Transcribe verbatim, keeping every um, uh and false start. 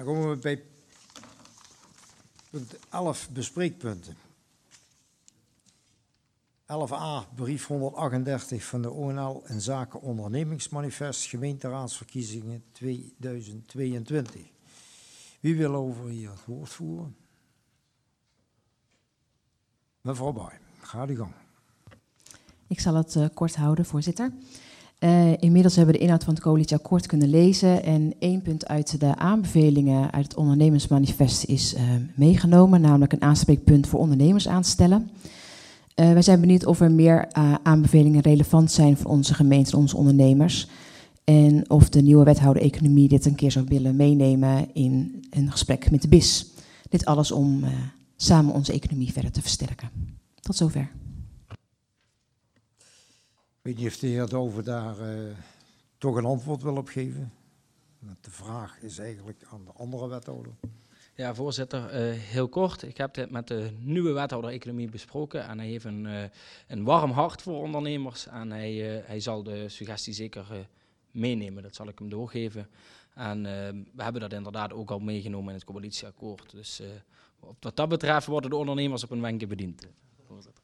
Dan komen we bij punt elf, bespreekpunten. elf a, brief honderdachtendertig van de O N L in zaken ondernemingsmanifest gemeenteraadsverkiezingen tweeduizend tweeëntwintig. Wie wil over hier het woord voeren? Mevrouw Baai, ga de gang. Ik zal het uh, kort houden, voorzitter. Uh, inmiddels hebben we de inhoud van het coalitieakkoord kunnen lezen en één punt uit de aanbevelingen uit het ondernemersmanifest is uh, meegenomen, namelijk een aanspreekpunt voor ondernemers aanstellen. Uh, wij zijn benieuwd of er meer uh, aanbevelingen relevant zijn voor onze gemeente en onze ondernemers. En of de nieuwe wethouder economie dit een keer zou willen meenemen in een gesprek met de B I S. Dit alles om uh, samen onze economie verder te versterken. Tot zover. Ik weet niet of de heer Douwe daar uh, toch een antwoord wil op geven. Want de vraag is eigenlijk aan de andere wethouder. Ja, voorzitter, uh, heel kort. Ik heb dit met de nieuwe wethouder economie besproken en hij heeft een, uh, een warm hart voor ondernemers en hij, uh, hij zal de suggestie zeker uh, meenemen. Dat zal ik hem doorgeven. En uh, we hebben dat inderdaad ook al meegenomen in het coalitieakkoord. Dus uh, wat dat betreft worden de ondernemers op hun wenken bediend, voorzitter.